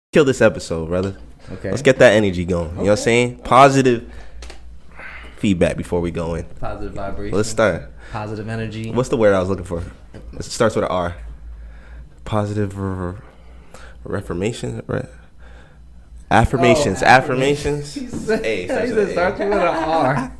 Kill this episode, brother. Okay. Let's get that energy going. You know what I'm saying? Positive feedback before we go in. Positive vibration. Let's start. Positive energy. What's the word I was looking for? It starts with an R. Positive reformation, right? Affirmations. Affirmations. He said, Hey, he said starts with an R.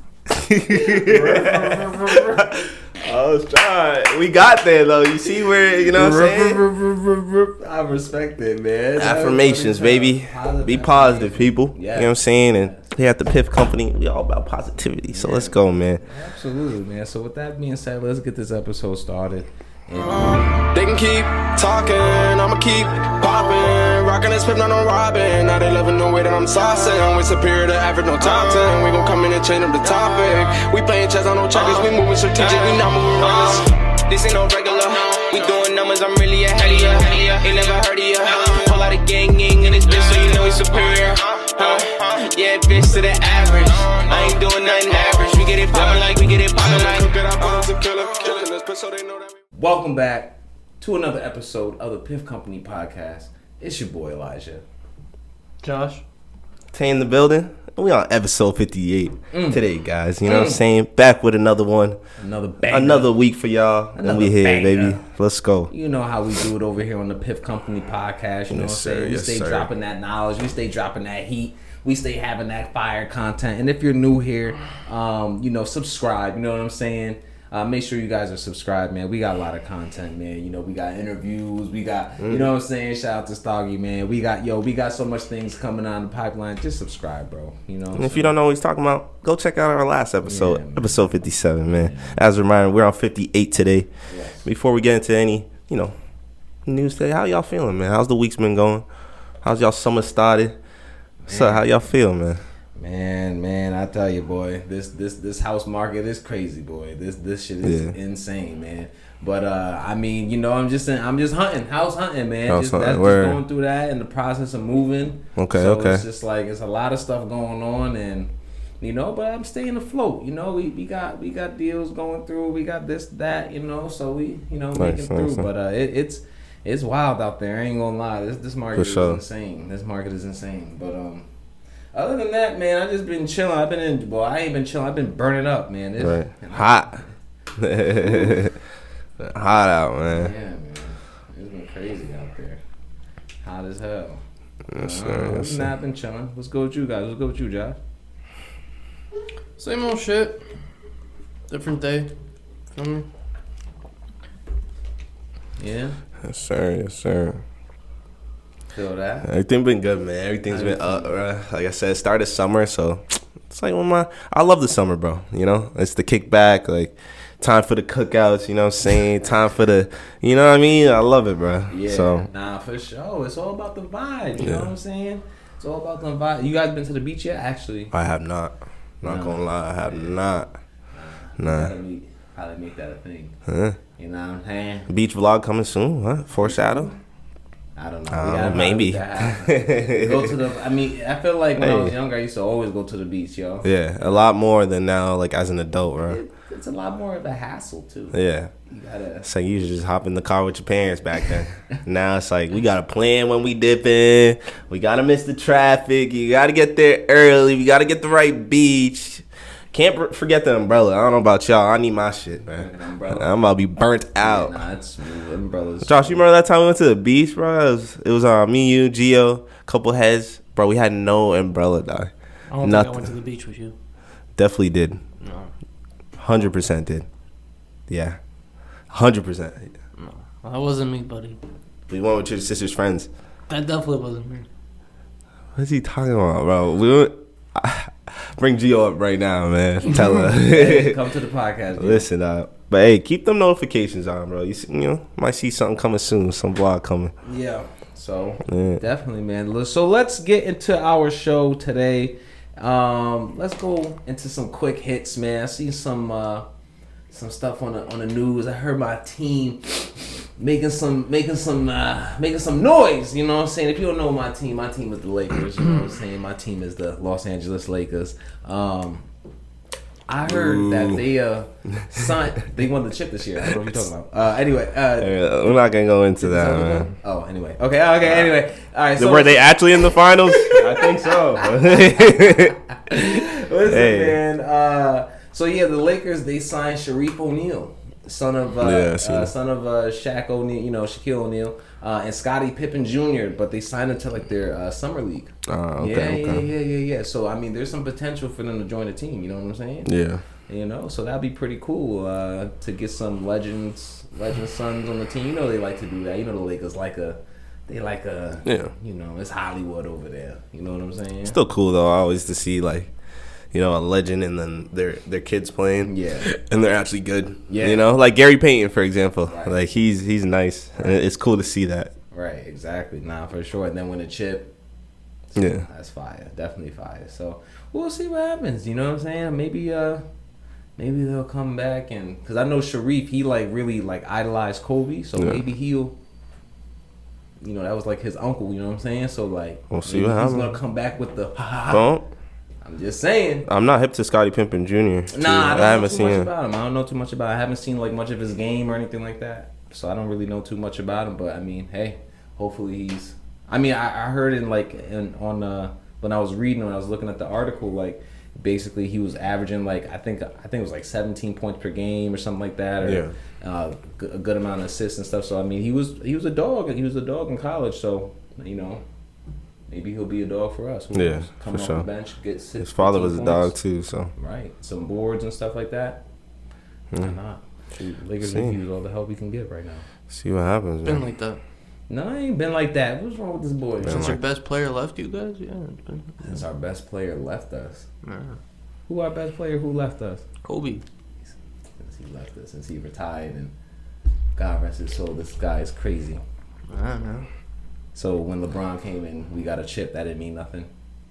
I was trying. We got there though. You see where, you know what I'm saying? I respect it, man. Affirmations, baby. Be positive, people. You know what I'm saying? And here at the Piff Company, we all about positivity. So let's go, man. Absolutely, man. So with that being said, let's get this episode started. They can keep talking, I'ma keep popping. Rockin' this Piff, not on robbing. Now they loving the way that I'm saucing. We superior to average, no top 10. We gon' come in and change up the topic. We playing chess on no checkers, we moving strategic, we not moving reckless. This ain't no regular, we doing numbers, I'm really ahead of ya. Ain't never heard of ya. Whole lot of gang in this bitch, so you know we superior. Yeah, bitch to the average. I ain't doing nothing average. We get it poppin' like, we get it poppin' like. Welcome back to another episode of the Piff Company podcast. It's your boy Elijah. Josh. Tay in the building. We on episode 58 today, guys. You know what I'm saying? Back with another one. Another banger. Another week for y'all. And we here, banger. baby. Let's go. You know how we do it over here on the Piff Company podcast. You know what I'm saying? We stay dropping that knowledge. We stay dropping that heat. We stay having that fire content. And if you're new here, subscribe. You know what I'm saying? Make sure you guys are subscribed, man. We got a lot of content, man. You know, we got interviews. We got, you know what I'm saying? Shout out to Stoggy, man. We got so much things coming on the pipeline. Just subscribe, bro. You know. And if you don't know what he's talking about, go check out our last episode, man. episode 57, man. As a reminder, we're on 58 today. Yes. Before we get into any, news today, how y'all feeling, man? How's the week's been going? How's y'all summer started? So how y'all feel, man? Man, I tell you, boy, this house market is crazy, boy. This shit is insane, man. But I'm just hunting, house hunting, man. Just going through that in the process of moving. Okay. It's just like it's a lot of stuff going on, and but I'm staying afloat. We got deals going through. We got this, that, so we making through. But it's wild out there. I ain't gonna lie. This market is insane. This market is insane. But other than that, man, I just been chilling. I ain't been chilling. I've been burning up, man. Hot. Hot out, man. Yeah, man. It's been crazy out there. Hot as hell. Yes, sir. I've been chilling. Let's go with you guys. Let's go with you, Josh. Same old shit. Different day. Feel me? Yeah. Yes, sir. Feel that. Everything been good, man. Everything's been up, like I said, started summer, so it's like I love the summer, bro. It's the kickback, like time for the cookouts. You know what I'm saying? Time for the, you know what I mean? I love it, bro. Yeah. So for sure. It's all about the vibe. You know what I'm saying? It's all about the vibe. You guys been to the beach yet? Actually, I have not. Not gonna lie, I have not. Nah. Probably make that a thing. Huh? You know what I'm saying? Beach vlog coming soon. What? Foreshadow? I don't know. Maybe. Go to the. I feel like when I was younger, I used to always go to the beach, yo. Yeah, a lot more than now, like as an adult, bro. It's a lot more of a hassle too. Yeah. You gotta. It's like you just hop in the car with your parents back then. Now it's like we gotta plan when we dip in. We gotta miss the traffic. You gotta get there early. We gotta get the right beach. Can't forget the umbrella. I don't know about y'all. I need my shit, man. I'm about to be burnt out. Nah, it's smooth. Umbrellas. Josh, you remember that time we went to the beach, bro? It was me, you, Gio, couple heads. Bro, we had no umbrella, dog. I don't think I went to the beach with you. Definitely did. No. 100% did. Yeah. 100%. No. That wasn't me, buddy. We went with your sister's friends. That definitely wasn't me. What's he talking about, bro? Bring Gio up right now, man. Tell her. Hey, come to the podcast. Gio. Listen up. But hey, keep them notifications on, bro. You might see something coming soon. Some vlog coming. Yeah. So definitely, man. So let's get into our show today. Let's go into some quick hits, man. I see some stuff on the news. I heard my team making some noise. You know what I'm saying? If you don't know my team is the Lakers. You know what I'm saying? My team is the Los Angeles Lakers. I heard that they signed. They won the chip this year. I don't know what you're talking about. Anyway, we're not gonna go into that, man. Oh, anyway. Okay. Anyway, all right. So were they actually in the finals? I think so. Listen, man. So yeah, the Lakers they signed Shareef O'Neal, son of Shaq O'Neal, Shaquille O'Neal, and Scottie Pippen Jr. But they signed him to like their summer league. Yeah. So I mean, there's some potential for them to join the team. You know what I'm saying? Yeah. So that'd be pretty cool to get some legend sons on the team. They like to do that. The Lakers it's Hollywood over there. You know what I'm saying? Still cool though, always to see like, a legend and then their kids playing. Yeah. And they're actually good. Yeah. Like Gary Payton, for example. Right. Like he's nice. Right. And it's cool to see that. Right, exactly. Nah, for sure. And then win a chip. Yeah. That's fire. Definitely fire. So we'll see what happens. You know what I'm saying? Maybe they'll come back and because I know Shareef, he like really like idolized Kobe, so maybe he'll that was like his uncle, you know what I'm saying? So like we'll see what happens. He's gonna come back with the Don't. I'm just saying. I'm not hip to Scottie Pippen Jr. Nah, I haven't seen much about him. I don't know too much about him. I haven't seen like much of his game or anything like that. So I don't really know too much about him. But I mean, hey, hopefully he's. I mean, I heard when I was looking at the article, like basically he was averaging like I think it was like 17 points per game or something like that, or a good amount of assists and stuff. So I mean, he was a dog. He was a dog in college. So maybe he'll be a dog for us. Come off the bench, his father was a dog too, so right, some boards and stuff like that. Why not? Lakers need to use all the help we can get right now. See what happens. Been like that. No, it ain't been like that. What's wrong with this boy? Since your best player left you guys, Since our best player left us. Yeah. Who our best player? Who left us? Kobe. Since he left us, since he retired, and God rest his soul, this guy is crazy. I don't know. So when LeBron came in, we got a chip. That didn't mean nothing.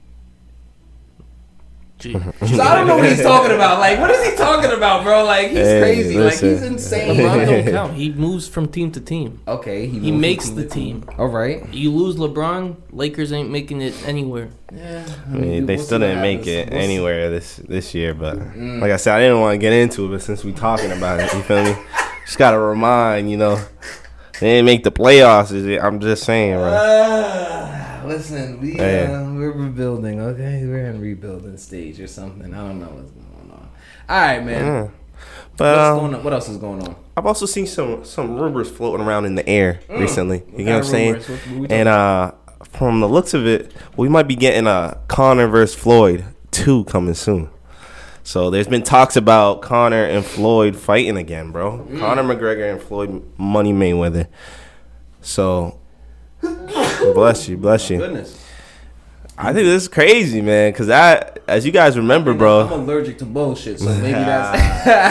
Gee. So I don't know what he's talking about. Like, what is he talking about, bro? Like, he's crazy. Listen. Like, he's insane. LeBron don't count. He moves from team to team. Okay, he makes the team. All right. You lose LeBron, Lakers ain't making it anywhere. Yeah. I mean, they still didn't make it anywhere this year, but like I said, I didn't want to get into it, but since we talking about it, you feel me? Just gotta remind, they didn't make the playoffs. I'm just saying, bro. Listen, we're rebuilding, okay? We're in rebuilding stage or something. I don't know what's going on. All right, man. Yeah. But what's going on? What else is going on? I've also seen some rumors floating around in the air recently. You know what I'm saying? What and from the looks of it, we might be getting a Conor versus Floyd 2 coming soon. So there's been talks about Conor and Floyd fighting again, bro. Conor McGregor and Floyd Money Mayweather. So bless you. Goodness. I think this is crazy, man, because as you guys remember, bro. I'm allergic to bullshit, so maybe that's...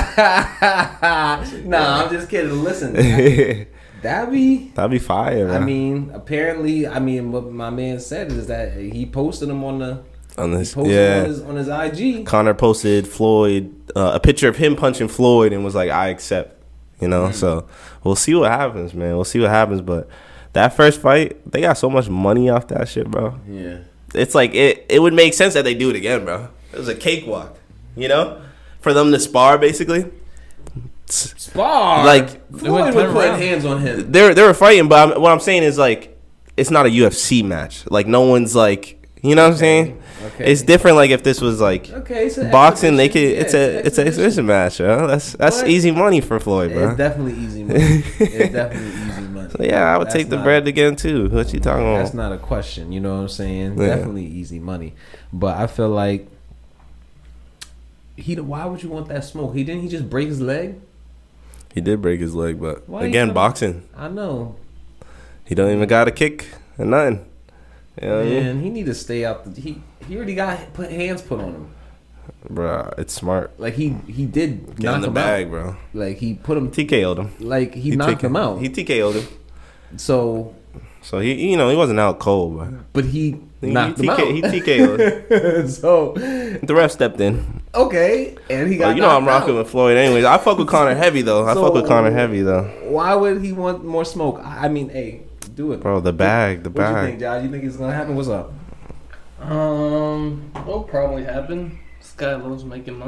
Nah, I'm just kidding. Listen, that'd be fire, man. I mean, apparently, what my man said is that he posted him on his IG. Conor posted Floyd, a picture of him punching Floyd and was like, I accept, So we'll see what happens, man. We'll see what happens, but that first fight, they got so much money off that shit, bro. Yeah. It's like it would make sense that they do it again, bro. It was a cakewalk, for them to spar basically. Spar, like Floyd would put hands on him. They were fighting, but what I'm saying is like it's not a UFC match. Like no one's like, you know what I'm saying? Okay. It's different. Like if this was like boxing, they could. It's an exhibition match, bro. That's easy money for Floyd, bro. It's definitely easy money. So yeah, I would take the bread again too. What you talking about? That's not a question. You know what I'm saying? Yeah. Definitely easy money. But I feel like why would you want that smoke? He just break his leg? He did break his leg, but again, boxing. I know. He don't even got a kick or nothing. You know what I mean? He need to stay out. He already got hands put on him. Bro, it's smart. Like he did get knock in the him bag, out. Bro. Like he put him TKO'd him. Like he knocked him out. He TKO'd him. So he he wasn't out cold, but he knocked him out. He TKO'd. So the ref stepped in. Okay, and he got. I'm rocking with Floyd anyways. I fuck with Conor heavy though. Why would he want more smoke? I mean, hey, do it, bro. The bag. What you think, Josh? You think it's gonna happen? What's up? It'll probably happen. This guy loves making money.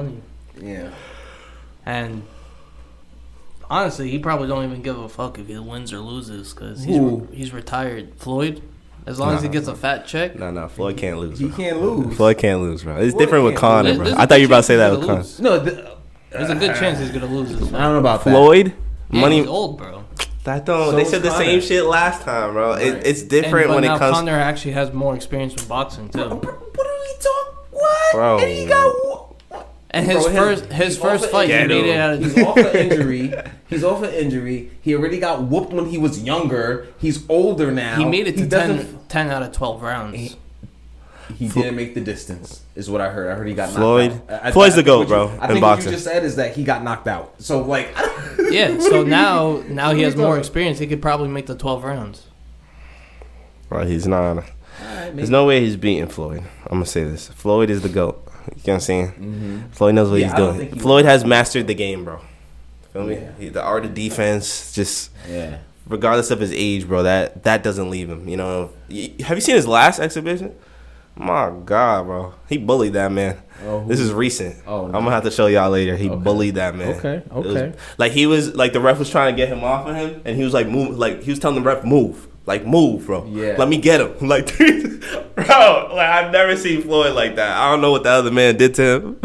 Yeah. And honestly, he probably don't even give a fuck if he wins or loses because he's retired. Floyd, as long as he gets a fat check. No, Floyd can't lose. He can't lose. Floyd can't lose, bro. It's Floyd different with Conor, bro. I thought you were about to say that with Conor. No, there's a good chance he's gonna lose this fight. I don't know about Floyd. Yeah, Money. he's old, bro. That don't. So they said the Conor. same shit last time, bro. Right. It's different when it comes. Conor actually has more experience with boxing too. What are we talking? What? Bro. And he got. And his first fight, he made it out of. He's off an injury. He's off an injury. He already got whooped when he was younger. He's older now. He made it to 10 out of 12 rounds. He didn't make the distance, is what I heard. I heard he got Floyd. knocked out. Floyd's the GOAT, bro, I in think boxing. what you just said is that he got knocked out. So, like... Yeah, so now he has more experience. He could probably make the 12 rounds. Bro, he's not. There's no way he's beating Floyd. I'm going to say this. Floyd is the GOAT. You know what I'm saying? Mm-hmm. Floyd knows what he's doing. Floyd has mastered the game, bro. Feel me? The art of defense, just... Yeah. Regardless of his age, bro, that doesn't leave him. You know, have you seen his last exhibition? My God, bro, he bullied that man. This is recent. I'm gonna have to show y'all later. He bullied that man. Okay. He was like the ref was trying to get him off of him, and he was like move, like he was telling the ref move, bro. Yeah. Let me get him. Like, bro, like I've never seen Floyd like that. I don't know what the other man did to him.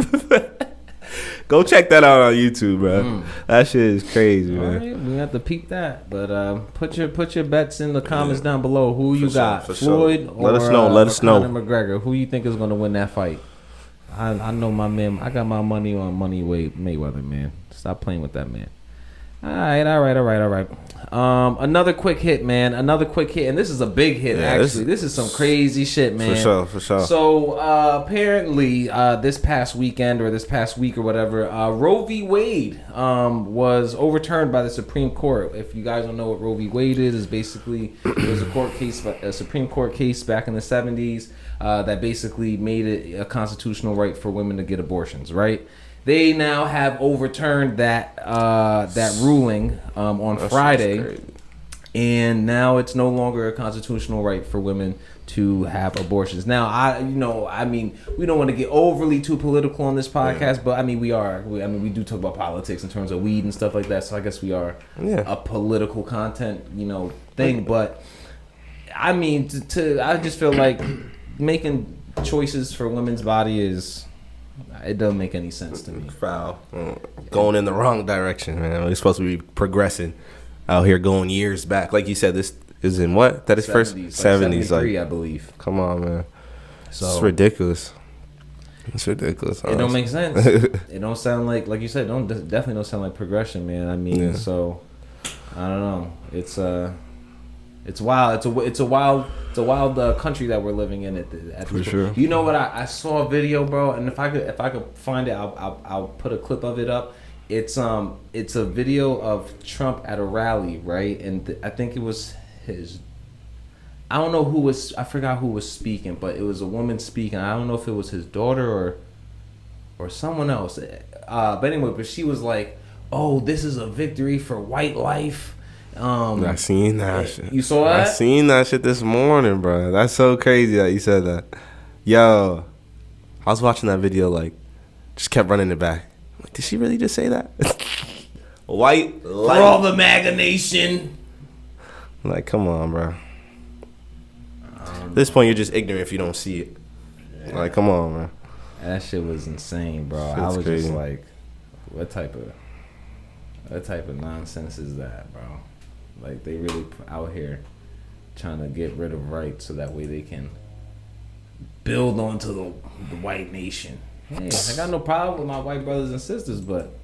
Go check that out on YouTube, bro. That shit is crazy, man. Right, we have to peep that. But put your bets in the comments down below. Who you got, Floyd or Let us know. Conor McGregor? Who you think is going to win that fight? I know my man. I got my money on Mayweather, man. Stop playing with that man. All right. Another quick hit, man. And this is a big hit, actually. This is some crazy shit, man. For sure. So, apparently, this past weekend or this past week or whatever, Roe v. Wade was overturned by the Supreme Court. If you guys don't know what Roe v. Wade is basically, it was a Supreme Court case back in the 70s that basically made it a constitutional right for women to get abortions, right? They now have overturned that ruling on Friday, and now it's no longer a constitutional right for women to have abortions. Now, we don't want to get overly too political on this podcast, but we are. We do talk about politics in terms of weed and stuff like that. So I guess we are a political content, thing. But I just feel like making choices for women's body is. It doesn't make any sense to me. Foul. Going in the wrong direction, man. We're supposed to be progressing out here going years back. Like you said, this is in what? That is 70s, first 70s. Like, I believe. Come on, man. So, it's ridiculous. It's ridiculous. It don't make sense. It don't sound like you said, definitely don't sound like progression, man. So, I don't know. It's wild. It's a wild country that we're living in at For sure. You know what? I saw a video, bro, and if I could find it, I'll put a clip of it up. It's a video of Trump at a rally, right? And I think it was his. I don't know who was. I forgot who was speaking, but it was a woman speaking. I don't know if it was his daughter or someone else. But anyway, but she was like, "Oh, this is a victory for white life." I seen that shit. You saw that? I seen that shit this morning, bro. That's so crazy that you said that. Yo, I was watching that video, like, just kept running it back. Like, did she really just say that? White light. For all the MAGA nation. Like, come on, bro. At this point, you're just ignorant if you don't see it. Yeah. Like, come on, man. That shit was insane, bro. Shit's I was crazy. just like, what type of nonsense is that, bro? Like, they really out here trying to get rid of rights so that way they can build onto the white nation. Hey, I got no problem with my white brothers and sisters, but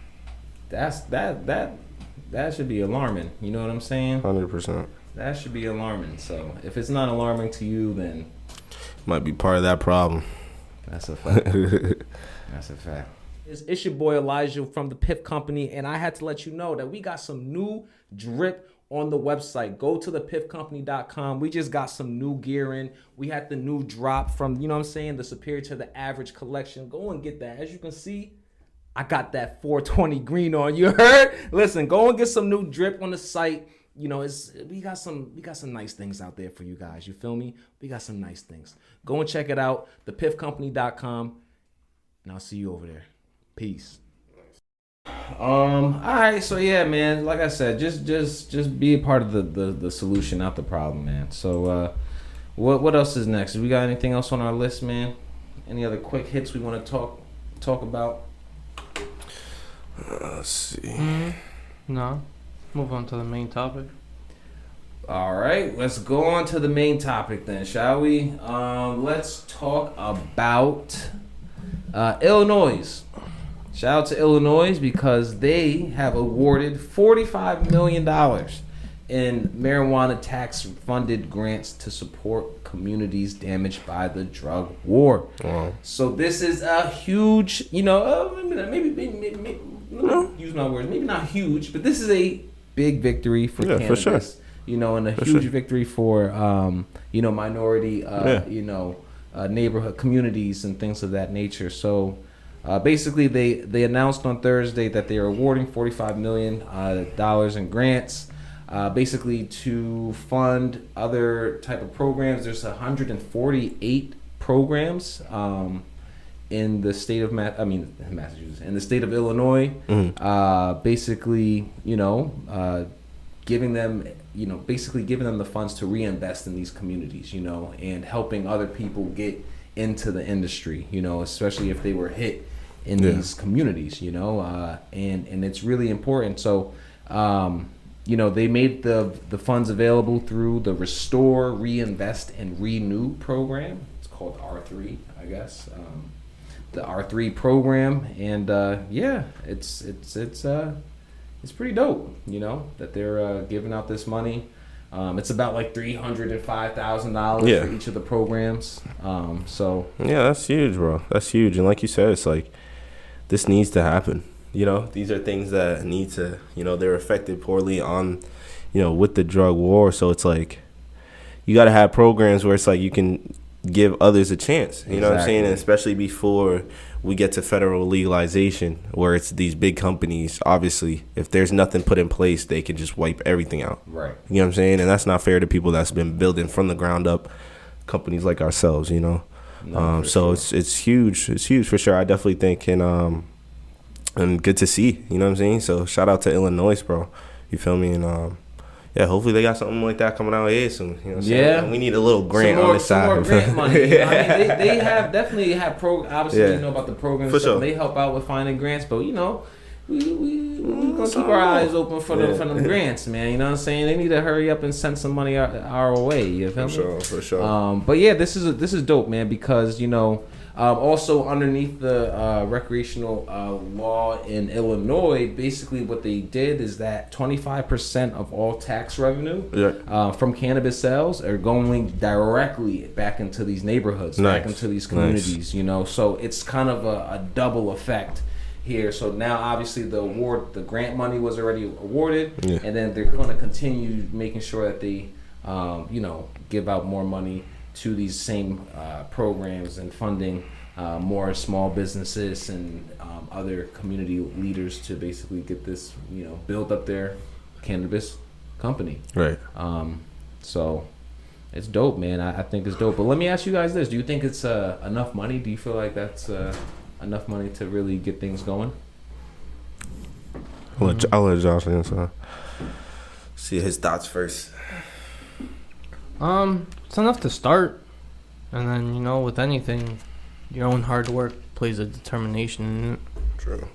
that should be alarming. You know what I'm saying? 100%. That should be alarming. So if it's not alarming to you, then might be part of that problem. That's a fact. That's a fact. It's your boy Elijah from the Piff Company, and I had to let you know that we got some new drip on the website. Go to thepiffcompany.com. We just got some new gear in. We had the new drop from, the Superior to the Average collection. Go and get that. As you can see, I got that 420 green on. You heard? Listen, go and get some new drip on the site. We got some nice things out there for you guys. You feel me? We got some nice things. Go and check it out, thepiffcompany.com, and I'll see you over there. Peace. All right, so yeah, man. Like I said, just be a part of the solution, not the problem, man. So, what else is next? We got anything else on our list, man? Any other quick hits we want to talk about? Let's see. No. Move on to the main topic. All right, let's go on to the main topic then, shall we? Let's talk about Illinois. Shout out to Illinois because they have awarded $45 million in marijuana tax-funded grants to support communities damaged by the drug war. Wow. So this is a huge, maybe use my words, maybe not huge, but this is a big victory for cannabis. For sure. And a huge victory for minority, neighborhood communities and things of that nature. So. Basically, they announced on Thursday that they are awarding $45 million in grants, basically to fund other type of programs. There's 148 programs in the state of Massachusetts, in the state of Illinois. Basically, giving them the funds to reinvest in these communities, and helping other people get into the industry, especially if they were hit in these communities, and it's really important. So, they made the funds available through the Restore, Reinvest, and Renew program. It's called R3, I guess. The R3 program, and it's pretty dope, that they're giving out this money. It's about like $305,000 for each of the programs. That's huge, bro. That's huge. And like you said, it's like this needs to happen. These are things that need to. They're affected poorly on, with the drug war. So it's like you got to have programs where it's like you can give others a chance. You know what I'm saying? And especially before we get to federal legalization, where it's these big companies, obviously, if there's nothing put in place, they can just wipe everything out. Right. You know what I'm saying? And that's not fair to people that's been building from the ground up, companies like ourselves, so sure. It's huge. It's huge for sure. I definitely think, and good to see, you know what I'm saying? So shout out to Illinois, bro. You feel me? And hopefully they got something like that coming out here soon. You know what I'm saying? We need a little grant on this side. Some more grant money. They definitely have obviously you know about the programs. For sure. They help out with finding grants, but we're gonna keep our eyes open for them grants, man. You know what I'm saying? They need to hurry up and send some money our way. You feel me? For sure. But yeah, this is dope, man, because also underneath the recreational law in Illinois, basically what they did is that 25% of all tax revenue from cannabis sales are going directly back into these neighborhoods, back into these communities. So it's kind of a double effect here. So now obviously the grant money was already awarded, and then they're going to continue making sure that they give out more money to these same programs and funding more small businesses and other community leaders to basically get this, build up their cannabis company. Right. So it's dope, man. I think it's dope. But let me ask you guys this. Do you think it's enough money? Do you feel like that's enough money to really get things going? I'll let Josh answer. See his thoughts first. It's enough to start, and then with anything, your own hard work plays a determination in it. True.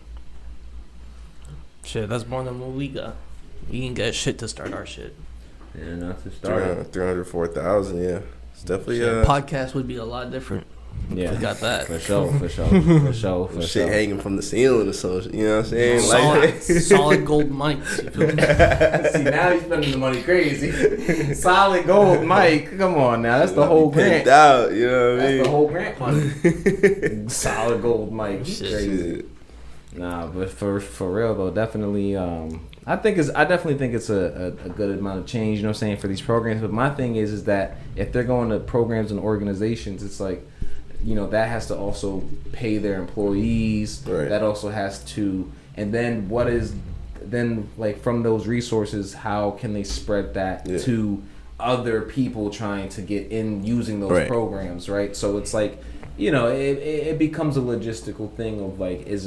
Shit, that's more than what we got. We ain't got shit to start our shit. Yeah, not to start. 304,000. Yeah, it's definitely. Podcast would be a lot different. Yeah, we got that for sure. Shit hanging from the ceiling or something. You know what I'm saying? Solid gold mics. You feel me? See, now he's spending the money crazy. Solid gold mic. Come on now, that's the whole grant. Out, you know what I mean? That's the whole grant money. Solid gold mic. Crazy. Nah, but for real though, definitely. I definitely think it's a good amount of change. You know what I'm saying, for these programs. But my thing is that if they're going to programs and organizations, it's like, that has to also pay their employees. Right. That also has to, and then from those resources, how can they spread that to other people trying to get in using those programs, right? So it's like, it becomes a logistical thing of like, is it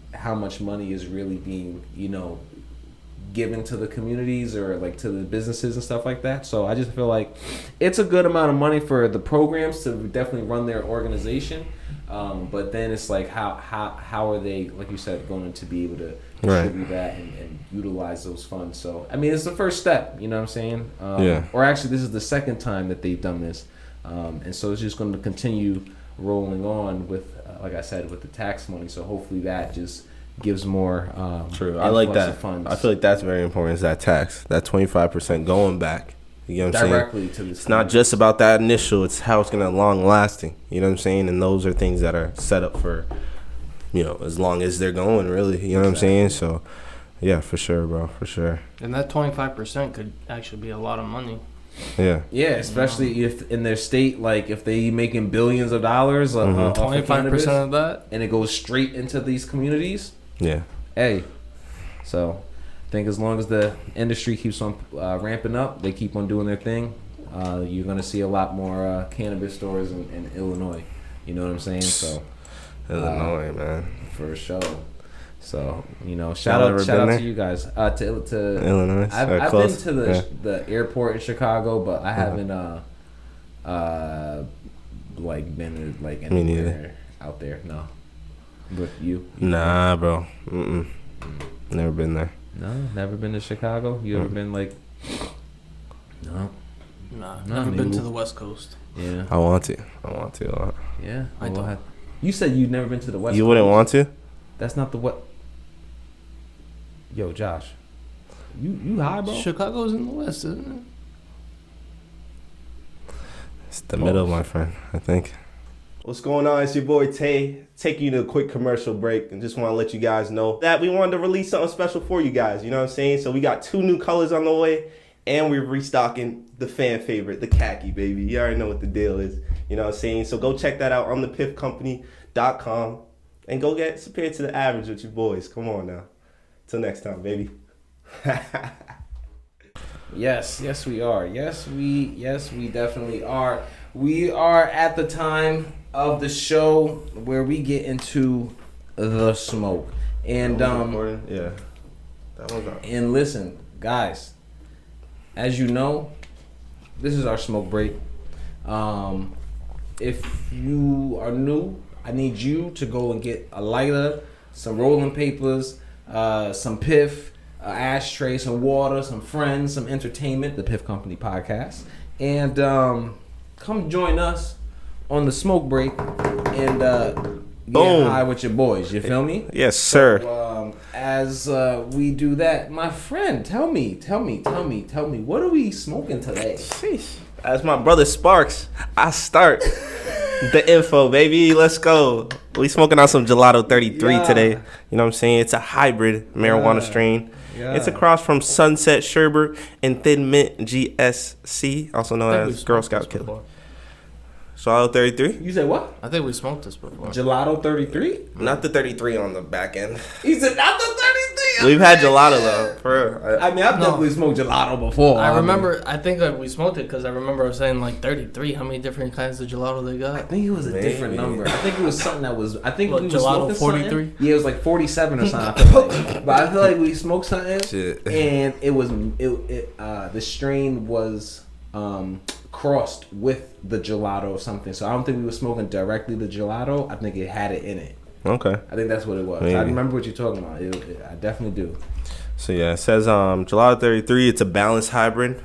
how much money is really being, given to the communities or like to the businesses and stuff like that. So I just feel like it's a good amount of money for the programs to definitely run their organization. But then it's like how are they, like you said, going to be able to distribute that and utilize those funds? So I mean, it's the first step. You know what I'm saying? Or actually, this is the second time that they've done this, and so it's just going to continue rolling on with, like I said, with the tax money. So hopefully that just gives more. True, I like that. I feel like that's very important. Is that tax, that 25% going back? You know what I'm saying? Directly to the. It's not just about that initial. It's how it's gonna long lasting. You know what I'm saying? And those are things that are set up for, as long as they're going. Really, you know what I'm saying? So, yeah, for sure, bro, for sure. And that 25% could actually be a lot of money. Yeah. Yeah, especially if in their state, like if they making billions of dollars, 25% of that, and it goes straight into these communities. Yeah. Hey, so I think as long as the industry keeps on ramping up, they keep on doing their thing, you're gonna see a lot more cannabis stores in Illinois. You know what I'm saying? So Illinois, man, for sure. So shout out to you guys. To Illinois. I've been to the airport in Chicago, but I haven't been like anywhere out there. No. With you? Nah, bro. Never been there. No, never been to Chicago. You ever been like? No. Nah, never been to the West Coast. Yeah. I want to a lot. Yeah. You said you've never been to the West Coast. You wouldn't want to? That's not the what. Yo, Josh. You high, bro? Chicago's in the West, isn't it? It's the middle, my friend, I think. What's going on? It's your boy Tay, taking you to a quick commercial break, and just want to let you guys know that we wanted to release something special for you guys, you know what I'm saying? So we got 2 new colors on the way, and we're restocking the fan favorite, the khaki, baby. You already know what the deal is, you know what I'm saying? So go check that out on thepiffcompany.com, and go get Superior to the Average with your boys. Come on now. Till next time, baby. Yes, we are. Yes, we definitely are. We are at the time of the show where we get into the smoke. And yeah. That one's on. And listen, guys, as you know, this is our smoke break. If you are new, I need you to go and get a lighter, some rolling papers, some piff, ashtray, some water, some friends, some entertainment, the Piff Company podcast, and come join us on the smoke break and get high with your boys. You feel me? Yes, sir. So, as we do that, my friend, tell me, what are we smoking today? Sheesh. As my brother Sparks, I start the info, baby. Let's go. We smoking on some Gelato 33 today. You know what I'm saying? It's a hybrid marijuana strain. Yeah. It's a cross from Sunset Sherbet and Thin Mint GSC, also known as Girl Scout Killer. Gelato 33? You said what? I think we smoked this before. Gelato 33? Not the 33 on the back end. He said not the 33? We've had gelato though, for real. I've definitely smoked gelato before. I remember, I think we smoked it because I remember I was saying like 33. How many different kinds of gelato they got? I think it was a different number. I think it was something that was, I think we gelato 43? Yeah, it was like 47 or something. I feel like. But I feel like we smoked something. Shit. And it was, the strain was crossed with the gelato or something. So I don't think we were smoking directly the gelato. I think it had it in it. Okay. I think that's what it was. Maybe. I remember what you're talking about. I definitely do. So yeah, it says Gelato 33. It's a balanced hybrid.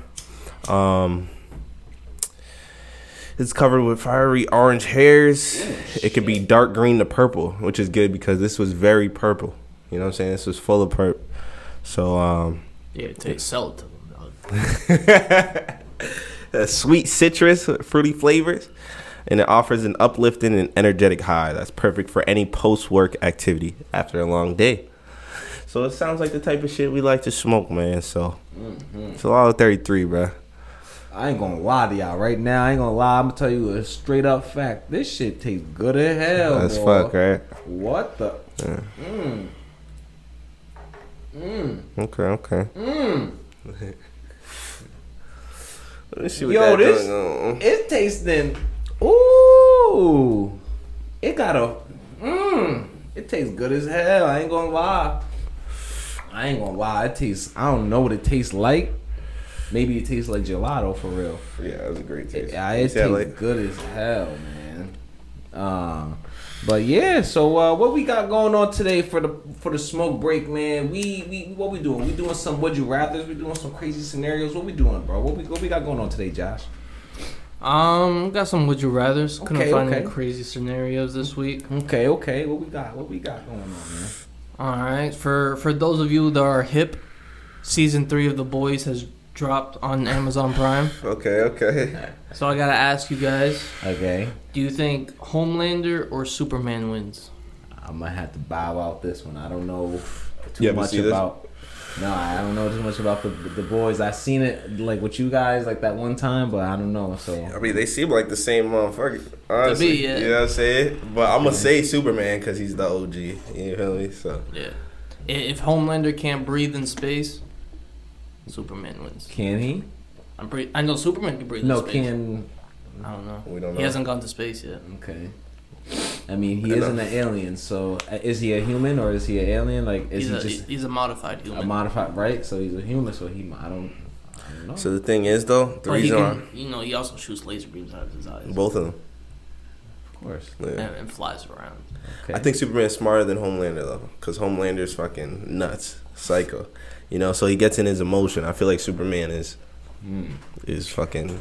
It's covered with fiery orange hairs. It could be dark green to purple, which is good because this was very purple. You know what I'm saying? This was full of purple. So yeah, sell it to them. Sweet citrus, fruity flavors. And it offers an uplifting and energetic high that's perfect for any post-work activity after a long day. So it sounds like the type of shit we like to smoke, man. So it's a lot of 33, bro. I ain't gonna lie to y'all right now. I ain't gonna lie. I'm gonna tell you a straight up fact. This shit tastes good as hell. That's boy. fuck, right? What the? Okay. Let me see what Yo, this it tasting. Ooh, it got a It tastes good as hell. I ain't gonna lie. It tastes. I don't know what it tastes like. Maybe it tastes like gelato for real. Yeah, it was a great taste. It tastes good as hell, man. But yeah, so what we got going on today for the smoke break, man? We what we doing? We doing some would you rather's? We doing some crazy scenarios. What we doing, bro? What we got going on today, Josh? Got some would you rather's. Couldn't find any crazy scenarios this week. Okay. What we got going on, man? All right, for those of you that are hip, season 3 of The Boys has dropped on Amazon Prime. Okay. So I gotta ask you guys. Okay. Do you think Homelander or Superman wins? I'm gonna have to bow out this one. I don't know too much about. No, I don't know too much about the Boys. I seen it like with you guys like that one time, but I don't know. So I mean, they seem like the same motherfucker. Honestly, yeah. You know what I'm saying? But I'm gonna say Superman because he's the OG. You feel me? So yeah. If Homelander can't breathe in space, Superman wins. Can he? I know Superman can breathe in space. I don't know. We don't know. He hasn't gone to space yet. Okay. I mean, he isn't an alien, so is he a human or is he an alien? Like, he's a modified human. A modified, right? So he's a human, so I don't know. So the thing is, though, he also shoots laser beams out of his eyes. Both of them. Of course. Yeah. And flies around. Okay. I think Superman's smarter than Homelander, though, because Homelander's fucking nuts, psycho. You know, so he gets in his emotion. I feel like Superman is fucking,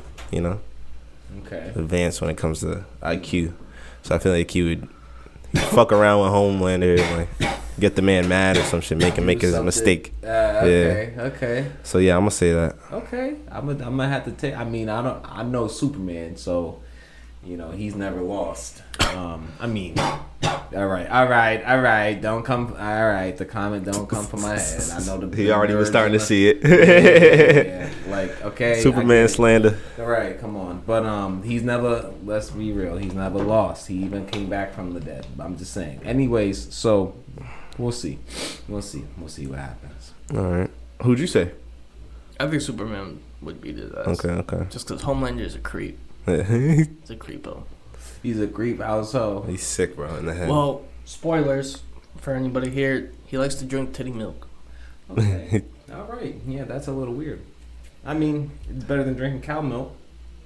advanced when it comes to IQ. So I feel like he would fuck around with Homelander and like get the man mad or some shit, make his mistake. Okay. So yeah, I'm gonna say that. Okay, I'm gonna have to take. I mean, I know Superman, so he's never lost. I mean, all right. Don't come. All right, the comment don't come from my head. I know he already was starting to see it. Yeah. Like, okay, Superman slander. All right, come on. But he's never. Let's be real. He's never lost. He even came back from the dead. I'm just saying. Anyways, so we'll see. We'll see what happens. All right. Who'd you say? I think Superman would beat his ass. Okay. Just because Homelander is a creep. He's a creepo. He's a creep. How so? He's sick, bro, in the head. Well, spoilers for anybody here. He likes to drink titty milk. Okay. All right. Yeah, that's a little weird. I mean, it's better than drinking cow milk.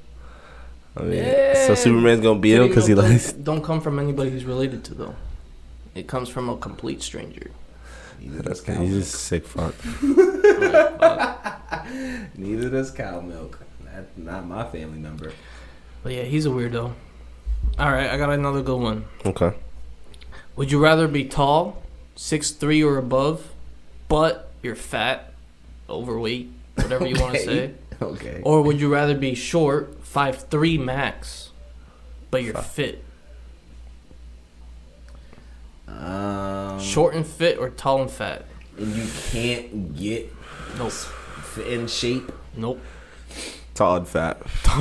I mean, so Superman's gonna beat him because he likes. Don't come from anybody he's related to, though. It comes from a complete stranger. He's just sick fuck. Neither does cow milk. That's not my family member. But yeah, he's a weirdo. All right, I got another good one. Okay. Would you rather be tall, 6'3" or above, but you're fat, overweight, whatever you want to say? Okay. Or would you rather be short, 5'3" max, but you're fit? Short and fit or tall and fat? And you can't get in shape? Nope. Tall and fat.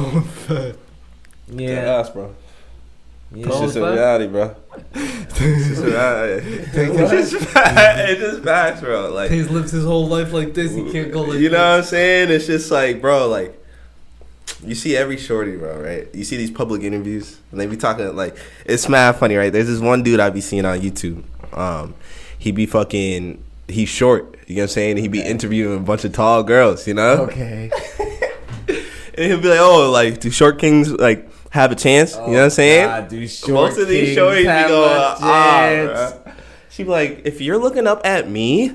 Yeah. Ass, bro. Yeah. It's just a reality, bro. It's just a reality. It's just facts, bro. Like, He's lived his whole life like this. He can't go like this. You know what I'm saying? It's just like, bro, like, you see every shorty, bro, right? You see these public interviews, and they be talking, like, it's mad funny, right? There's this one dude I be seeing on YouTube. He be fucking, he's short, you know what I'm saying? He be interviewing a bunch of tall girls, you know? Okay. And he'll be like, oh, like, do short kings, like, have a chance? You know what I'm saying? God, Most of these shorties be going, bro. She be like, if you're looking up at me,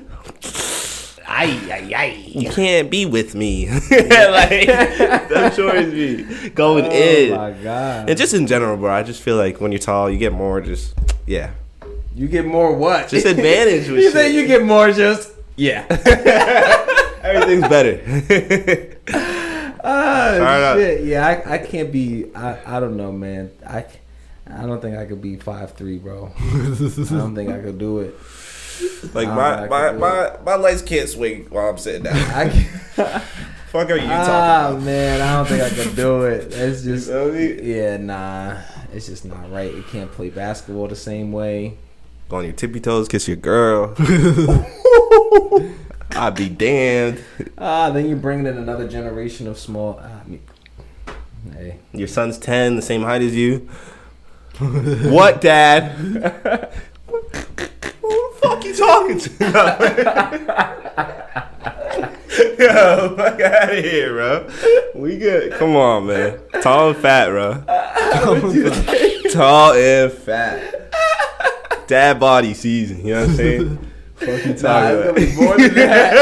you can't be with me. Like, them shorties be going in. Oh, my God. And just in general, bro, I just feel like when you're tall, you get more just, yeah. You get more what? Just advantage with you shit. say you get more just, yeah. Everything's better. Shit. Yeah, I can't be. I don't know, man. I don't think I could be 5'3", bro. I don't think I could do it. Like my legs can't swing while I'm sitting down. Fuck are you talking about? Man, I don't think I could do it. It's just nah. It's just not right. You can't play basketball the same way. Go on your tippy toes, kiss your girl. I'd be damned. Then you're bringing in another generation of small. Hey, your son's 10, the same height as you. What, Dad? you talking to? Yo, fuck out of here, bro. We good. Come on, man. Tall and fat, bro. Tall and fat. Dad body season. You know what I'm saying? Fuck you talking about? It's gonna be more than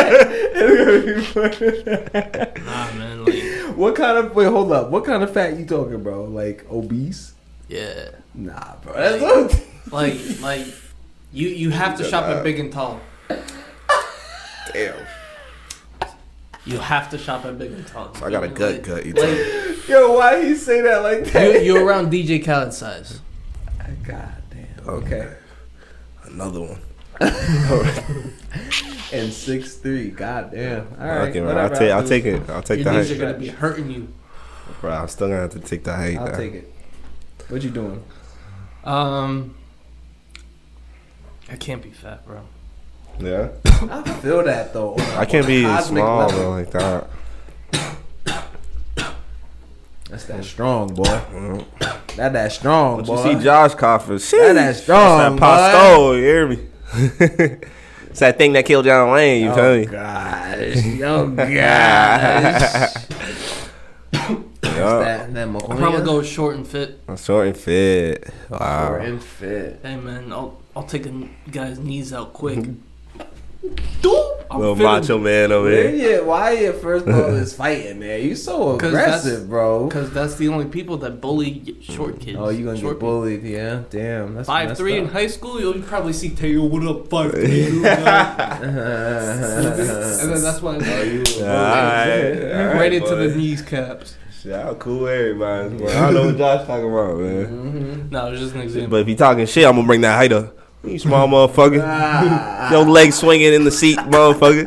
that. Nah, man. Like, What kind of hold up? What kind of fat you talking, bro? Like obese? yeah. Nah, bro. Like you have to shop at Big and Tall. Damn. You have to shop at Big and Tall. I got a gut. You Like, Yo, why he say that like that? you're around DJ Khaled size. God damn. Okay. Another one. And 6'3". God damn. All right. Okay, man. I'll take it. I'll take Your the knees are height. gonna be hurting you. Bro, I'm still gonna have to take the height. I'll take it. What you doing? I can't be fat, bro. Yeah. I feel that though. I can't be Cosmic small, level. bro, like that. That's that strong, boy. That strong, But boy. you see Josh Coffin. That strong, That's that Pasco, you hear me? It's that thing that killed John Wayne, you feel me? Gosh. Oh, gosh. Yeah. That I'll probably go short and fit. Short and fit. Wow. Short and fit. Hey man, I'll take a guy's knees out quick. Little macho man over here. Why your first thought is fighting, man? You so aggressive, bro. Because that's the only people that bully short kids. Oh, you gonna short get bullied? Yeah, damn. That's 5'3" in high school, you'll probably see Teo, what up, 5'3"? And then that's why right into the knees caps. Y'all cool everybody, man. I don't know what Josh talking about, man. No, it was just an example. But if you talking shit, I'm gonna bring that height up. You small motherfucker. Your legs swinging in the seat, motherfucker.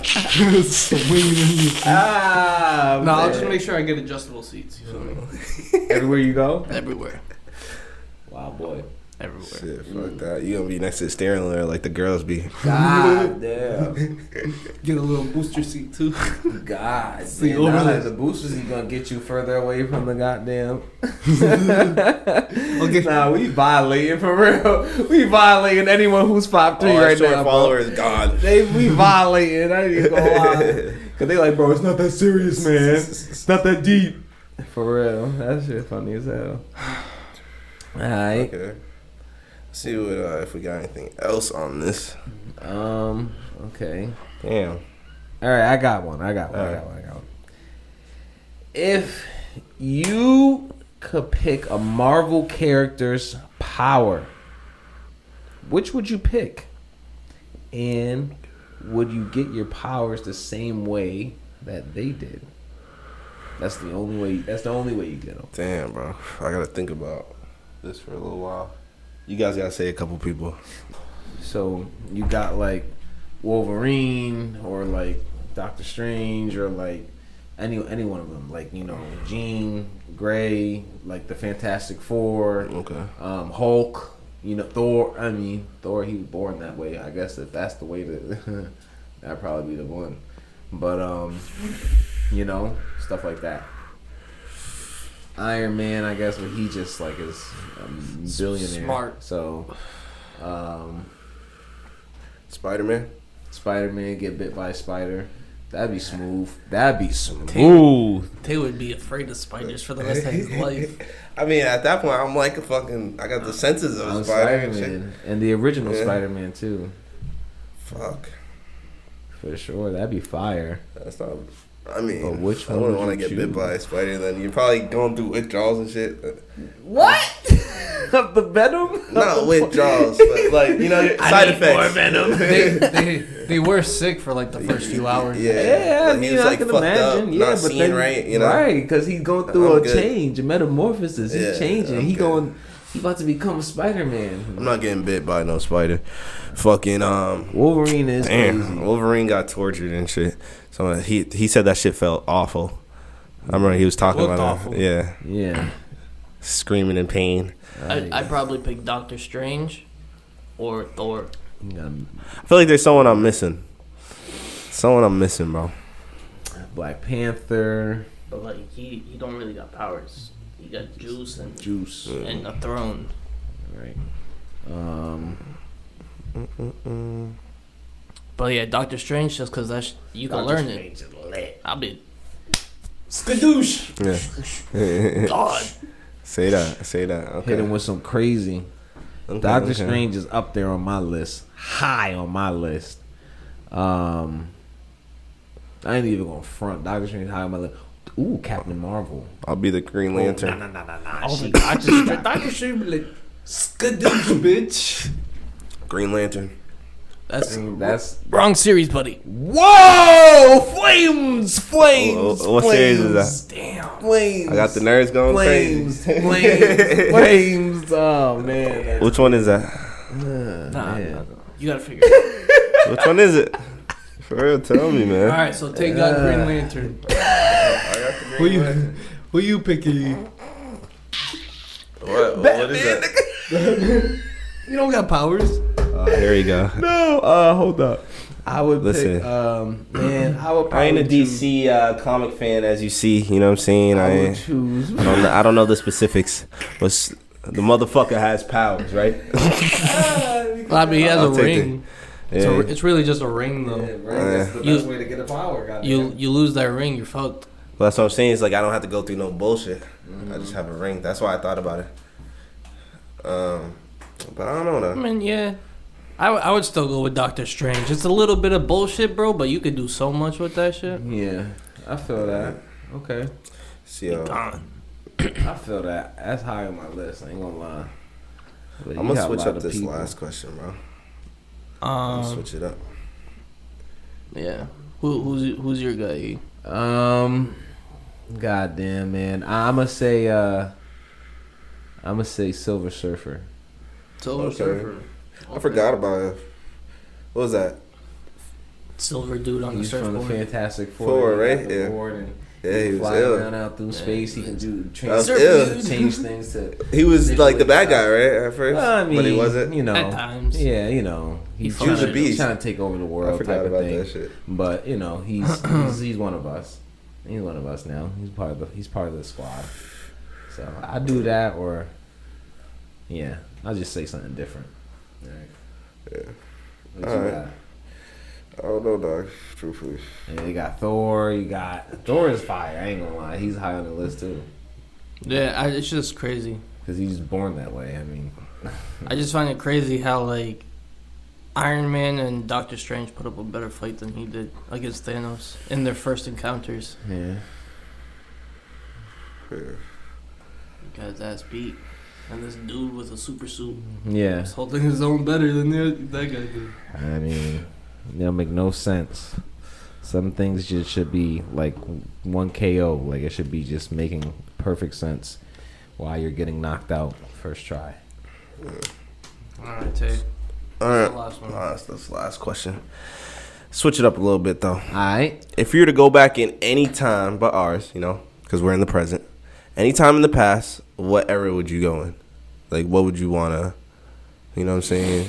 No, I'll just make sure I get adjustable seats. You feel me? Everywhere you go? Everywhere. Wow, boy. Everywhere. Shit, fuck that. You gonna be next to the steering wheel like the girls be. God damn. Get a little booster seat too. God See, damn. over Now there. that the boosters is gonna get you further away from the goddamn. Okay. Nah, we violating for real. We violating anyone who's 5'3" right now. follower is gone. We violating. I ain't even gonna lie. Cause they like, bro, it's not that serious, man. It's not that deep. For real. That shit funny as hell. Alright. Okay. See what if we got anything else on this. Okay. Damn. Alright, I got one. If you could pick a Marvel character's power, which would you pick? And would you get your powers the same way that they did? That's the only way you get them. Damn, bro. I gotta think about this for a little while. You guys gotta say a couple people. So you got like Wolverine or like Doctor Strange or like any one of them, like, you know, Jean Grey, like the Fantastic Four, Okay. Hulk, you know, Thor. I mean, Thor, he was born that way. I guess if that's the way to, that'd probably be the one. But you know, stuff like that. Iron Man, I guess, but he just like is a billionaire. Smart. So, Spider-Man. Spider-Man get bit by a spider. That'd be smooth. Tay would be afraid of spiders for the rest of his life. I mean, at that point, I'm like I got the senses of a spider and shit. Spider-Man. And the original Spider-Man, too. Fuck. For sure. That'd be fire. That's not. I mean, But which I one wouldn't would want to you get bit choose? by a spider. Then you're probably going through withdrawals and shit. What? Of the venom? Not withdrawals, but like, you know, side effects. More venom. They were sick for like the first few hours. Yeah, I Like, he mean, was, I like, can fucked imagine. up, Yeah, not but seeing then, right, you know? Right, because he's going through I'm a good. change, a metamorphosis. He's Yeah, changing. I'm He good. He about to become Spider-Man. I'm not getting bit by no spider. Fucking Wolverine is damn, crazy. Wolverine got tortured and shit. So he said that shit felt awful. I remember he was talking Looked about awful. it. Yeah, Yeah. screaming in pain. I'd probably pick Doctor Strange or Thor. I feel like there's someone I'm missing. Bro. Black Panther. But like he don't really got powers. He got juice and Juice. and a throne. Right. But yeah, Doctor Strange, just because that's you can learn it. I'll be skadoosh. Yeah. God. Say that. Okay. Hit him with some crazy. Okay, Doctor Strange is up there on my list, high on my list. I ain't even gonna front. Doctor Strange high on my list. Ooh, Captain Marvel. I'll be the Green Lantern. Nah. Doctor Strange be like, skadoosh, bitch. Green Lantern. That's wrong series, buddy. Whoa! Flames. What series is that? Damn. Flames. I got the nerds going Flames. crazy. Flames. Oh man. Which one is that? Nah, you gotta figure it out. Which one is it? For real, tell me, man. All right, so take out Green Lantern. I got the Green Lantern. Who you picking? What is that? You don't got powers. Here you go. No, hold up. I would Listen. pick, man, I would probably I ain't a DC comic fan, as you see. You know what I'm saying? I would choose. I don't know the specifics, but the motherfucker has powers, right? Well, I mean, he has I'll a take ring. It's really just a ring, though. That's the best way to get a power. You lose that ring, you're fucked. Well, that's what I'm saying. It's like I don't have to go through no bullshit. I just have a ring. That's why I thought about it. But I don't know though. I mean, yeah. I would still go with Doctor Strange. It's a little bit of bullshit, bro, but you could do so much with that shit. Yeah, I feel that. Okay. See, Gone. I feel that. That's high on my list. I ain't gonna lie. But I'm gonna switch up this last question, bro. Switch it up. Yeah. Who's your guy? Goddamn, man. I'ma say Silver Surfer. Silver Surfer. I forgot about it. What was that? Silver dude on the He's from surfboard. the Fantastic Four, right? Yeah. Yeah, he was fly ill. around out through space. He can do was ill. change things to. He was like the bad guy, right? At first, I mean, but he wasn't. You know, At times. Yeah, you know, He trying was a beast. trying to take over the world. I forgot type of about thing. that shit. But you know, he's one of us. He's one of us now. He's part of the squad. So I do that, or yeah, I'll just say something different. All right. Yeah. What All you right. got? I don't know, dog. Truthfully. And you got Thor. Thor is fire. I ain't gonna lie. He's high on the list too. Yeah, it's just crazy. Because he's born that way. I mean, I just find it crazy how, like, Iron Man and Doctor Strange put up a better fight than he did against Thanos in their first encounters. yeah. Guy's ass beat. And this dude with a super suit Yeah. is holding his own better than that guy did. I mean, they'll make no sense. Some things just should be like one KO. Like it should be just making perfect sense while you're getting knocked out first try. Alright, Tay. All right. the last one. That's the last question. Switch it up a little bit though. Alright. If you were to go back in any time but ours, you know, because we're in the present, any time in the past, what era would you go in? Like, what would you want to, you know what I'm saying?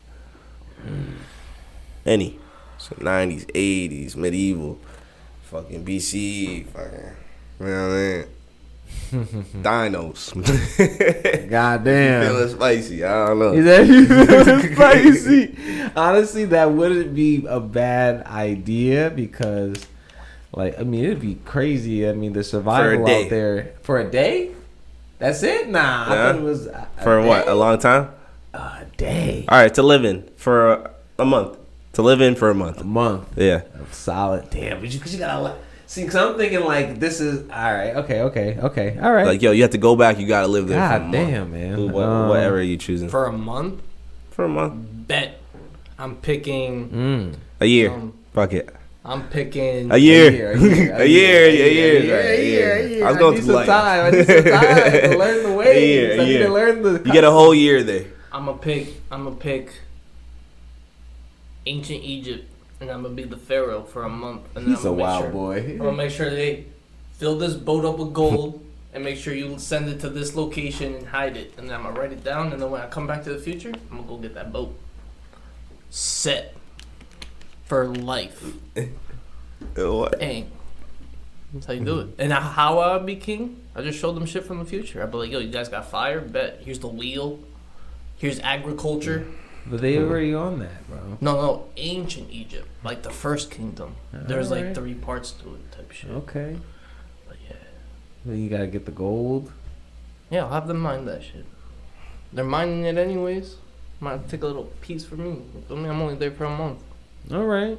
Any. So 90s, 80s, medieval, fucking BC, fucking, you know what I mean? Dinos. Goddamn. Feeling spicy. I don't know. Is that you feeling spicy? Honestly, that wouldn't be a bad idea because, like, I mean, it'd be crazy. I mean, the survival out there for a day. That's it? Nah, I thought it was for day? what? A long time? A day. All right, to live in for a month. To live in for a month. A month. Yeah. Solid. Damn, because you gotta see. Because I'm thinking like this is all right. Okay. All right. Like, yo, you have to go back. You gotta live there. God for a damn, month. man. What era are you choosing? For a month? For a month. Bet. I'm picking. A year. Fuck it. I'm picking. A year. A year. I was going too light. I need some time to learn the ways. I need to learn the. You get a whole year there. I'm gonna pick ancient Egypt, and I'm gonna be the pharaoh for a month. And He's a wild boy. I'm gonna make sure they fill this boat up with gold, and make sure you send it to this location and hide it. And then I'm gonna write it down. And then when I come back to the future, I'm gonna go get that boat. Set for life. What? Dang. That's how you do it. And how I would be king, I just showed them shit from the future. I'd be like, yo, you guys got fire? Bet. Here's the wheel. Here's agriculture. But they already on that, bro. No, ancient Egypt, like the first kingdom. There's like 3 parts to it, type shit. Okay. But yeah. Then you gotta get the gold. Yeah, I'll have them mine that shit. They're mining it anyways. Might take a little piece for me. I mean, I'm only there for a month. All right.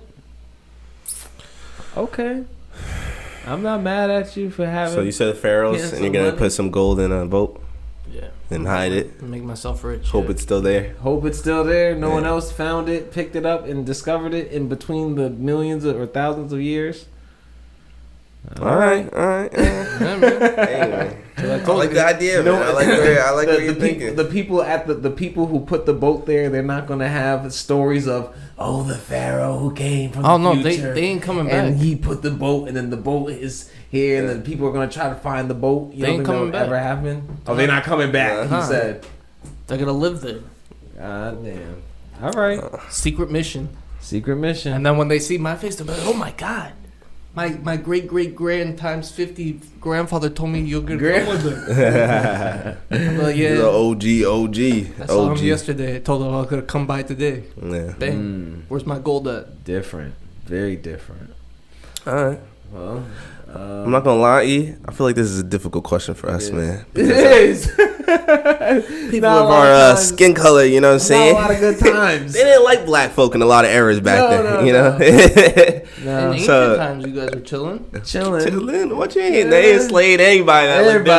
Okay. I'm not mad at you for having. So you said pharaohs, and you're gonna put some gold in a boat. Yeah. And hide it. Make myself rich. Hope it's still there. Hope it's still there. No one else found it, picked it up, and discovered it in between the millions or thousands of years. All right. Yeah, man. Hey, man. I like the idea, man. I like where you're thinking. The people who put the boat there, they're not gonna have stories of the pharaoh who came from the future. They ain't coming back. And he put the boat, and then the boat is here, and then people are gonna try to find the boat. You they ain't coming back. Ever happen? Oh, they're not coming back. He said they're gonna live there. God damn. All right. Secret mission. And then when they see my face, they're like, "Oh my god." My great times 50 grandfather told me you're gonna come with her. Well, yeah. The OG. I saw him yesterday. I told him I was gonna come by today. Yeah. Bang. Where's my gold at? Different. Very different. All right. Well, I'm not gonna lie to you. I feel like this is a difficult question for us, man. It is. People of our skin color, you know what I'm saying? Not a lot of good times. They didn't like black folk in a lot of eras back then, you know? In ancient times, you guys were chilling. What you mean? They enslaved anybody.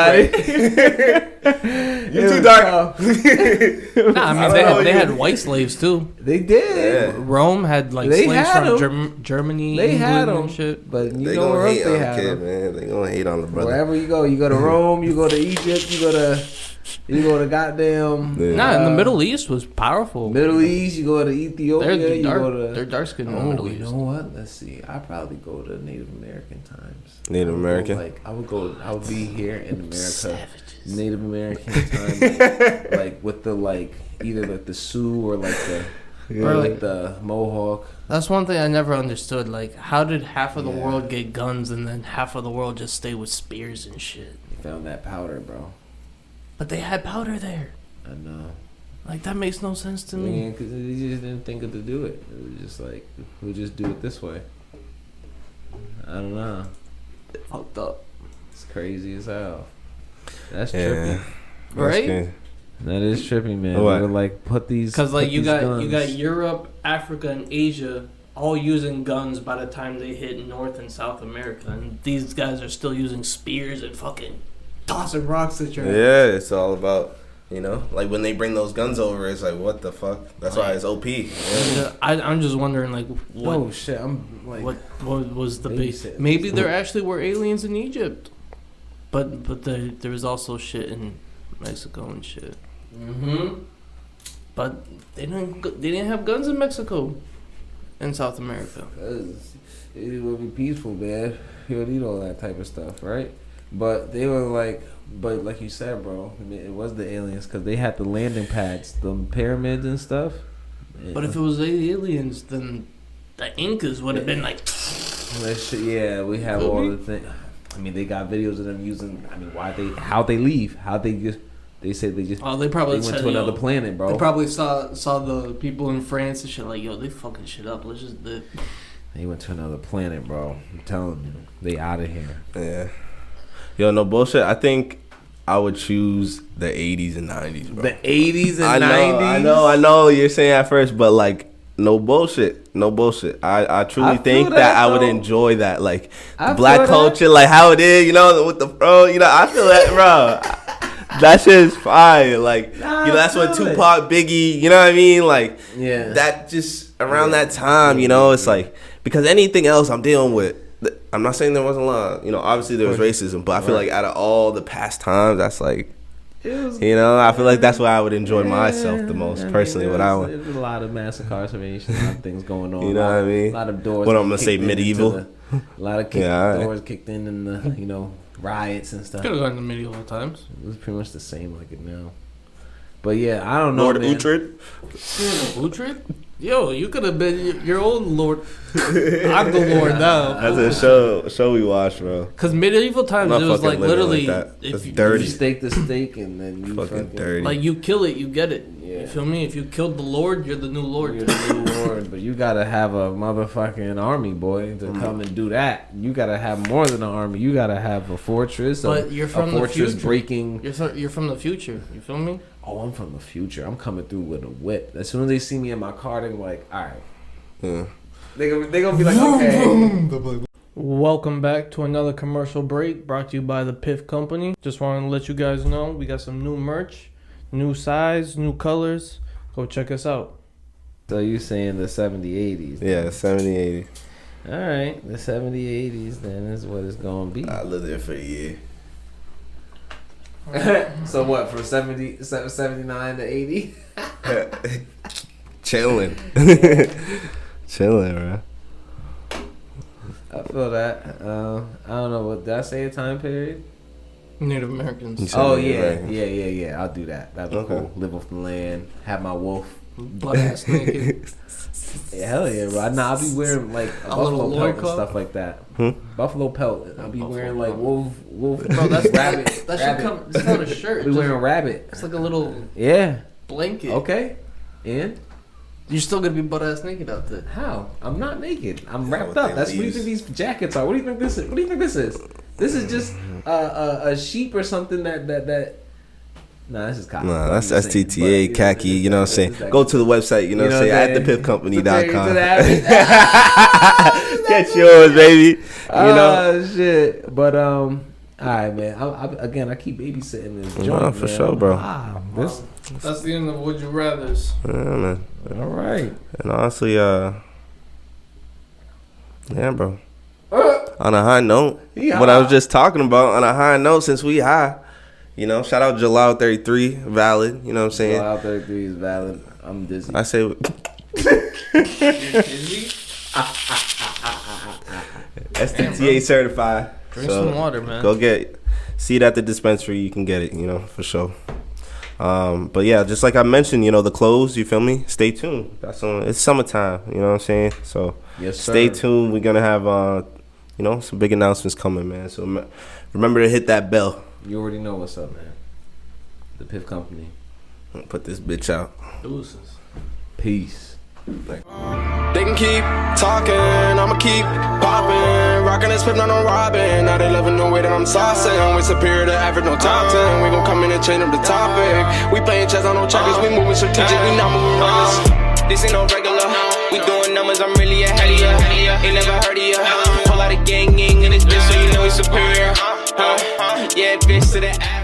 You too dark. Nah, I mean, they had white slaves, too. They did. Yeah. Rome had, like, slaves from Germany, they England, had them. and shit. But you know where else they had them. Man. They gonna hate on the brother. Wherever you go to Rome, you go to Egypt, you go to goddamn. Yeah. Nah, in the Middle East was powerful. Middle East, you go to Ethiopia. They're dark skinned in the Middle East. You know what? Let's see. I'd probably go to Native American times. Native American? I would be here in America. Savages. Native American time, like with the either like the Sioux or like the Mohawk. That's one thing I never understood. Like, how did half of the world get guns and then half of the world just stay with spears and shit? They found that powder, bro. But they had powder there. I know. Like, that makes no sense to me. Yeah, because they just didn't think of to do it. It was just like, we'll just do it this way. I don't know. Fucked up. It's crazy as hell. That's trippy. Right? That is trippy, man. What? We would, like, put these. Because, like, you got Europe, Africa, and Asia all using guns by the time they hit North and South America. And these guys are still using spears and fucking tossing rocks at your ass. Yeah, it's all about, you know, like when they bring those guns over, it's like, what the fuck? That's why it's OP. Yeah. I'm just wondering, like, what? Oh shit! I'm like, what was the base? Maybe there actually were aliens in Egypt, but there was also shit in Mexico and shit. But they didn't have guns in Mexico, in South America. It would be peaceful, man. You don't need all that type of stuff, right? But they were like, you said, bro, it was the aliens because they had the landing pads, the pyramids and stuff. But if it was the aliens, then the Incas would have been like. Yeah, we have all the things. I mean, they got videos of them using. I mean, how they leave? How they just? They said they just. Oh, they probably went to another planet, bro. They probably saw the people in France and shit like, yo, they fucking shit up. Let's just. They went to another planet, bro. I'm telling you, they out of here. Yeah. Yo, no bullshit. I think I would choose the 80s and 90s, bro. The 80s and 90s? I know you're saying at first, but like, no bullshit. I truly think that I would enjoy that. Like, the black culture, like how it is, you know, with the bro, you know, I feel that, bro. That shit is fire. Like, you know, that's when Tupac, Biggie, you know what I mean? Like, that just around that time, you know, it's like, because anything else I'm dealing with, I'm not saying there wasn't a lot, you know, obviously there was racism, but I feel like out of all the past times, that's like, you know, I feel like that's where I would enjoy myself the most, personally. There's a lot of mass incarceration, a lot of things going on. You know what I mean? A lot of doors. What I'm going to say, medieval? A lot of doors kicked in the, you know, riots and stuff. Could have gone to medieval times. It was pretty much the same like it now. But yeah, I don't know, Lord Uhtred? Uhtred? Yo, you could have been your own lord. I'm the lord now. That's a show we watched, bro. Because medieval times, it was like literally, like that. It's dirty. You steak the steak and then you fucking dirty. Like you kill it, you get it. Yeah. feel me? If you killed the Lord, you're the new Lord. You're the new Lord, but you gotta have a motherfucking army, boy, to come and do that. You gotta have more than an army. You gotta have a fortress. But you're from the future. Breaking. You're from the future. You feel me? Oh, I'm from the future. I'm coming through with a whip. As soon as they see me in my car, they're like, all right. Yeah. They gonna be like, okay. Welcome back to another commercial break brought to you by the Piff Company. Just wanted to let you guys know we got some new merch, new size, new colors. Go check us out. So you saying the 70s, 80s? Yeah, 70s, 80s. All right, the 70s, 80s then is what it's gonna be. I lived there for a year. So what, from 79 to 80? Chilling. Chilling, bro. I feel that. I don't know, what did I say a time period? Native Americans. Oh, yeah. I'll do that. That'd be cool. Live off the land, have my wolf. Butt ass naked. Yeah, hell yeah, bro. Nah, I'll be wearing like a buffalo pelt and stuff like that. Buffalo pelt. I'll be wearing like wolf. Bro, that's rabbit. That should come. It's not a shirt. We wearing rabbit. It's like a little blanket. Okay. And you're still gonna be butt ass naked out there. How? I'm not naked. I'm wrapped up. That's what you think these jackets are. What do you think this is? What do you think this is? This is just a sheep or something that. Nah, this is cotton. Nah, that's STTA, khaki, you know what I'm saying? Go to the website, you know what I'm saying? At thepiffcompany.com. Get yours, baby. You know? Shit. But, all right, man. I keep babysitting this joint, for sure, bro. That's the end of Would You Rathers. Yeah, man. All right. And honestly, yeah, bro. On a high note, what I was just talking about, on a high note, since we high, you know, shout out Jalal 33, valid. You know what I'm saying? Jalal 33 is valid. I'm dizzy. I say, You're dizzy? STTA certified. Drink some water, man. Go see it at the dispensary. You can get it, you know, for sure. But yeah, just like I mentioned, you know, the clothes, you feel me? Stay tuned. It's summertime, you know what I'm saying? So yes, sir. Stay tuned. We're gonna have you know, some big announcements coming, man. So remember to hit that bell. You already know what's up, man. The Piff Company. Put this bitch out. Deuces. Peace. They can keep talking, I'ma keep popping. Rockin' this Piff, not no robbing. Now they loving the way that I'm saucing. We superior to average, no top 10. We gon' come in and change up the topic. We playing chess on no checkers. We moving strategic, we not moving reckless. This ain't no regular. We doing numbers, I'm really ahead of ya. Ain't never heard of ya. Whole lot of gang in this bitch, so you know we superior. Yeah, bitch to the ass.